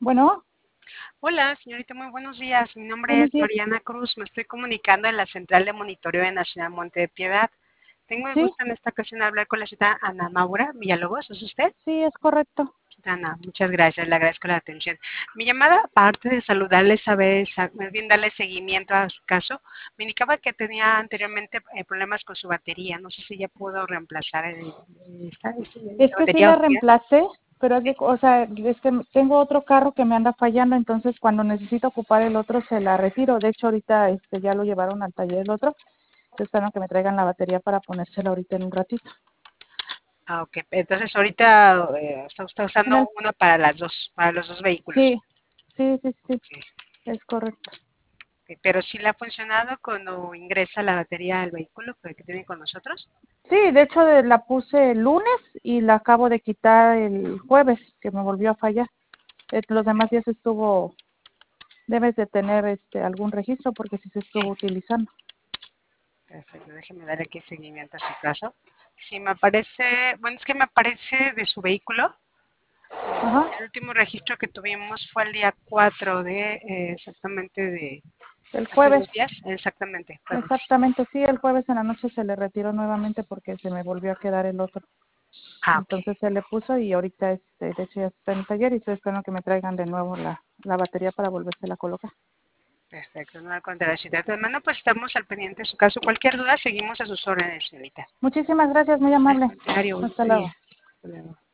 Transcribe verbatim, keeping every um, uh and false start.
Bueno, Hola, señorita, muy buenos días. Mi nombre buenos es días. Mariana Cruz. Me estoy comunicando en la Central de Monitoreo de Nacional Monte de Piedad. Tengo el Sí, gusto en esta ocasión de hablar con la ciudad Ana Maura Villalobos. ¿Es usted? sí, es correcto. Ana, muchas gracias. Le agradezco la atención. Mi llamada, aparte de saludarle, saber, sa- más bien darle seguimiento a su caso, me indicaba que tenía anteriormente eh, problemas con su batería. No sé si ya pudo reemplazar el- esta, esta- Es la que sí batería la oxidada. reemplacé, pero es Sí. de, o sea, es que tengo otro carro que me anda fallando, entonces cuando necesito ocupar el otro se la retiro. De hecho, ahorita este ya lo llevaron al taller el otro. Estoy esperando que me traigan la batería para ponérsela ahorita en un ratito. Ah, ok. Entonces ahorita eh, está usted En el, usando una para las dos, para los dos vehículos. sí, sí, sí, sí, Ok. es correcto. Ok, pero sí le ha funcionado cuando ingresa la batería al vehículo que que tiene con nosotros. Sí, de hecho de- la puse el lunes y la acabo de quitar el jueves, que me volvió a fallar. Eh, Los demás días estuvo. Debes de tener este algún registro porque sí se estuvo Sí, utilizando. perfecto. Déjeme dar aquí seguimiento a su caso. Sí, me aparece, bueno, es que me aparece de su vehículo. Ajá, El último registro que tuvimos fue el día cuatro de, eh, exactamente de, el hace dos jueves. días, exactamente. Perdón. Exactamente, sí, el jueves en la noche se le retiró nuevamente porque se me volvió a quedar el otro. Ah, ok. Entonces se le puso y ahorita, este, de hecho ya está en el taller y estoy esperando que me traigan de nuevo la, la batería para volvérsela a colocar. Perfecto, no al contrario, señorita. De mano, pues estamos al pendiente de su caso. Cualquier duda, seguimos a sus órdenes, señorita. Muchísimas gracias, muy Al amable. contrario, Hasta bonito luego. día. Hasta luego.